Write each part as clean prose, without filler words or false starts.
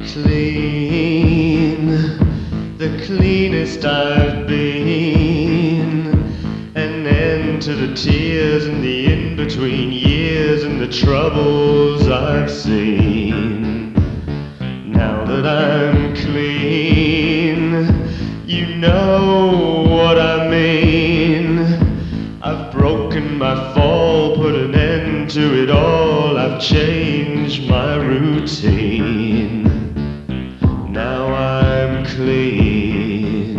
Clean, the cleanest I've been. An end to the tears and the in-between years and the troubles I've seen. Now that I'm clean, you know what I mean. I've broken my fall, put an end to it all. I've changed my routine. Now I'm clean.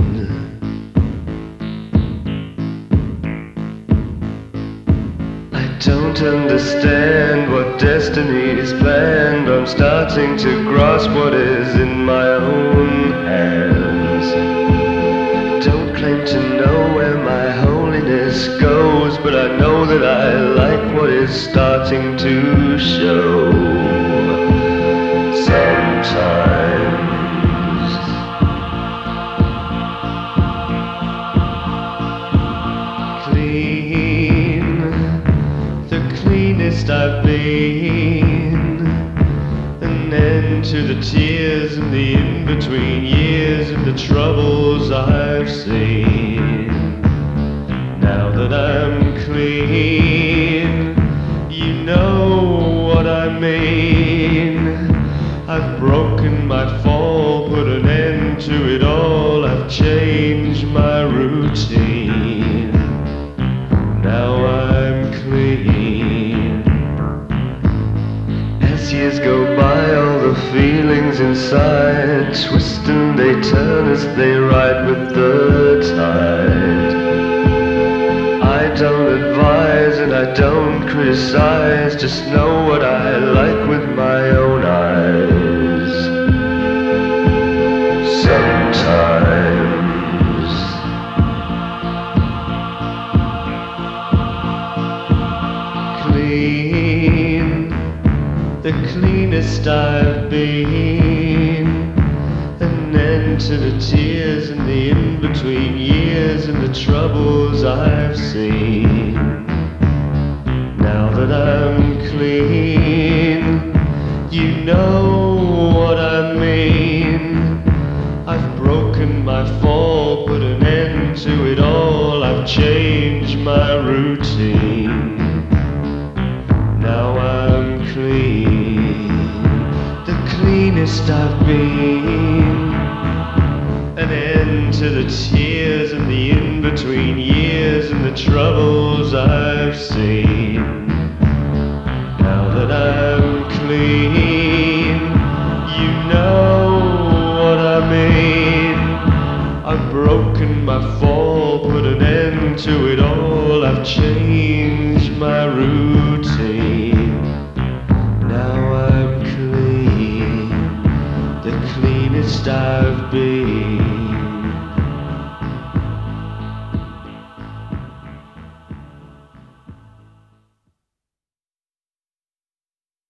I don't understand what destiny's planned. I'm starting to grasp what is in my own hands. Don't claim to know where my holiness goes, but I know that I like what is starting to show. Sometimes clean, the cleanest I've been. An end to the tears and the in-between years and the troubles I've seen. Now that I'm clean, you know what I mean. I've broken my fall, put an end to it all. I've changed my routine. Now I'm clean. As years go by, all the feelings inside twist and they turn as they ride with the tide. I don't advise and I don't criticize, just know what I like with my own eyes. Sometimes clean, the cleanest I've been. An end to the tears and the in-between years and the troubles I've seen. Now that I'm clean, you know what I mean. I've broken my fall, put an end to it all. I've changed my routine. Now I'm clean, the cleanest I've been. An end to the tears and the in-between years and the troubles I've seen. Now that I'm clean, you know what I mean. I've broken my fall, put an end to it all. I've changed my routine. Now I'm clean, the cleanest I've been.